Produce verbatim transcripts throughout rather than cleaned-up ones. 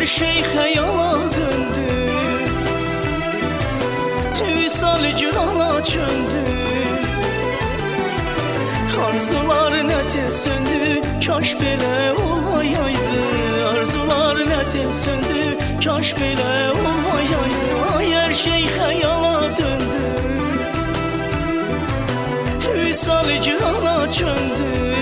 Her şey hayala döndü, Visal cırala çöndü. Arzular ne tez söndü, kaş belə olmayaydı. Arzular ne tez söndü, kaş belə olmayaydı. Ay her şey hayala döndü, Visal cırala çöndü.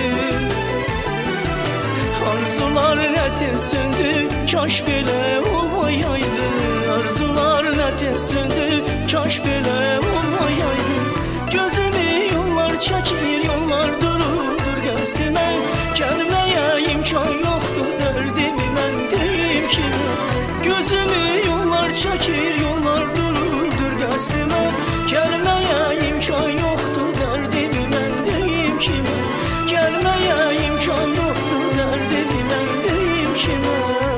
Arzular ne tez söndü, kaş belə olmayaydı. Arzular ne tez söndü, kaş belə olmayaydı. Gözümü yollar çəkir, yollar dururdur qəsdimə. Gəlməyə imkan yoxdur, dərdimi mən deyim kimə. Gözümü yollar çəkir, yollar dururdur qəsdimə. Gəlməyə imkan yoxdur, dərdimi mən deyim kimə. Gəlməyə imkan yoxdur, dərdimi mən deyim kimə.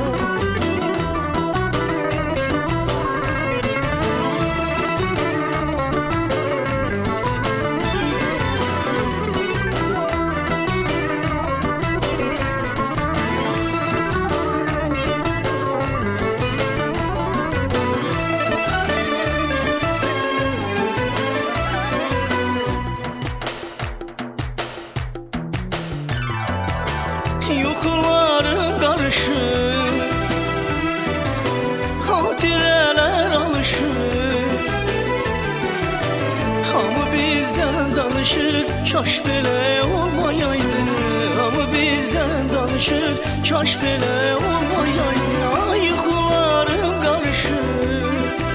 Yuxularım qarışır, xatirələr alışır. Hamı bizdən danışır, kaş belə olmayaydı. Hamı bizdən danışır, kaş belə olmayaydı. Ay yuxularım qarışır,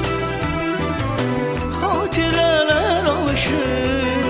xatirələr alışır.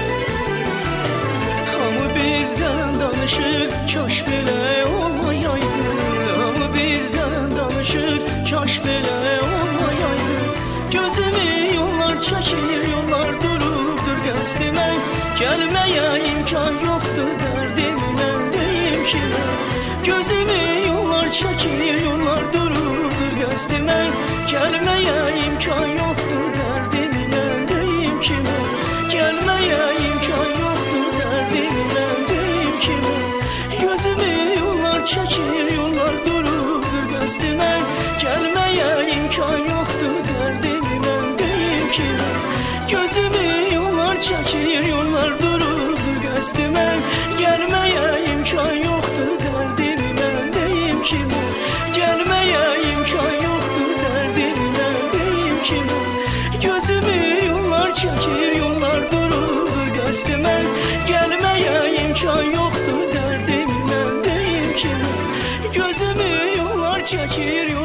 Hamı bizdən danışır, kaş belə olmayaydı. Hamı bizdən danışır, kaş belə olmayaydı. Gözümü yollar çəkir, yollar dururdur qəsdimə. Gəlməyə imkan yoxdur, dərdimi mən deyim kimə. Gözümü yollar çəkir, yollar dururdur qəsdimə. Gəlməyə imkan yoxdur, dərdimi mən deyim kimə. Gəlməyə imkan yoxdur, dərdimi mən deyim kimə. Gözümü yollar çəkir, yollar dururdur qəsdimə. Gəlməyə imkan yoxdur, dərdimi mən deyim kimə. Gözümü yollar çəkir, yollar dururdur qəsdimə. Gəlməyə imkan yoxdur, dərdimi mən deyim kimə. Gəlməyə imkan yoxdur, dərdimi mən deyim kimə. Gözümü yollar çəkir, yollar dururdur qəsdimə. Gəlməyə imkan yoxdur, dərdimi mən deyim kimə. Gözümü yollar çəkir,